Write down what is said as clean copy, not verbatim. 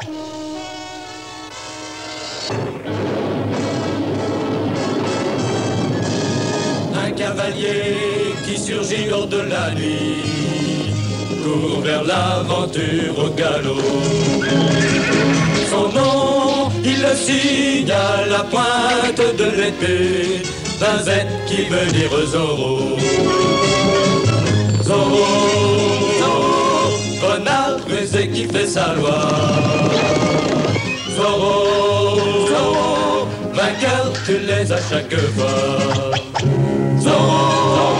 Un cavalier qui surgit hors de la nuit court vers l'aventure au galop. Son nom, il le signe à la pointe de l'épée d'un Z qui veut dire Zorro. Zorro, Zorro, renard rusé qui fait sa loi. Zorro, Zorro, vainqueur, tu les as chaque fois. Zorro, Zorro.